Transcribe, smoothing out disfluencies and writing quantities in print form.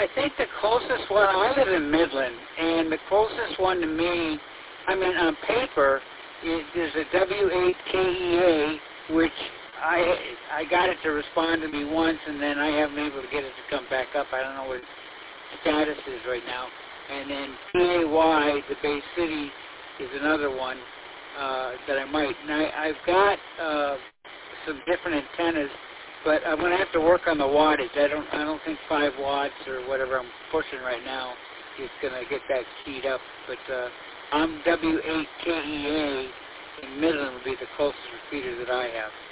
I think the closest one, I live in Midland, and the closest one to me, I mean, on paper, there's a W8KEA, which I got it to respond to me once, and then I haven't been able to get it to come back up. I don't know what its status is right now. And then PAY, the Bay City, is another one that I might. And I've got some different antennas, but I'm going to have to work on the wattage. I don't think 5 watts or whatever I'm pushing right now is going to get that keyed up. But I'm W8KEA in Midland would be the closest repeater that I have.